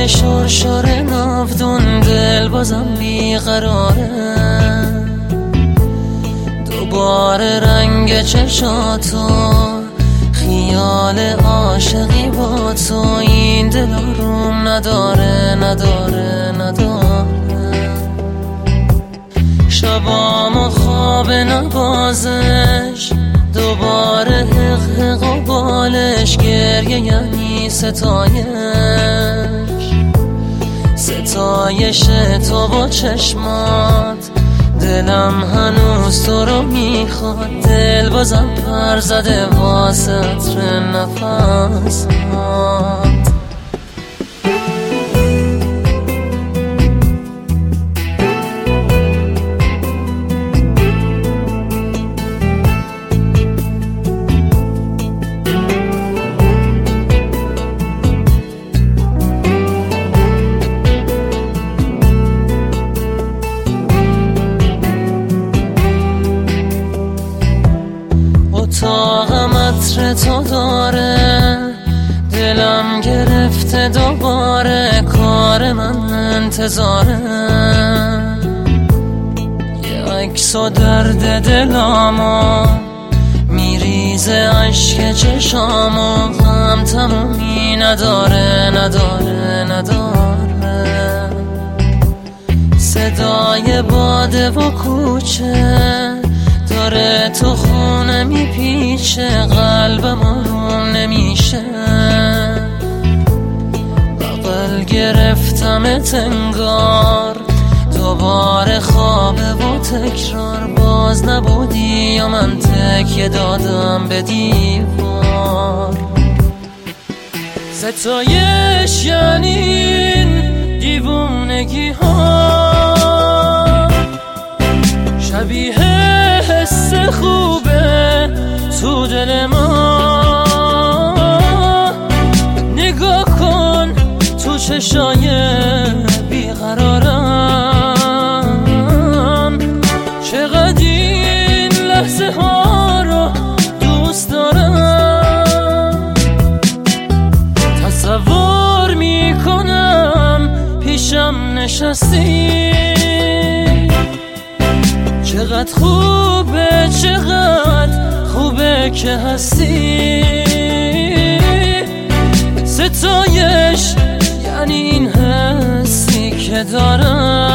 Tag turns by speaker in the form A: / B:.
A: های شرشر ناودون دل بازم بیقراره، دوباره رنگ چشاتو خیال عاشقی با تو، این دل آروم نداره نداره نداره. شبامو خواب نبازش، دوباره حق و بالش، گریه یعنی ستایش تو با چشمات. دلم هنوز تو رو میخواد، دل بازم پر زده واسه عطر نفسات. اتاقم عطر تو داره، دلم گرفته دوباره، کار من انتظاره. یه عکس و درد دلامو میریزه عشق چشامو، غم تمومی نداره نداره نداره. صدای باده و کوچه داره تو خونه میپیچه، قلبم آروم نمیشه. بغل گرفتمت انگار دوباره خوابه و تکرار، باز نبودی یا من تکیه دادم به دیوار. ستایش یعنی این دیوونگی ها، شبیه حس خوبه تو دل ما. نگاه کن تو چشای بیقرارم، چقدر این لحظه ها رو دوست دارم. تصور میکنم پیشم نشستی، چقدر خوبه چقدر خوبه که هستی. ستایش یعنی این حسی که دارم.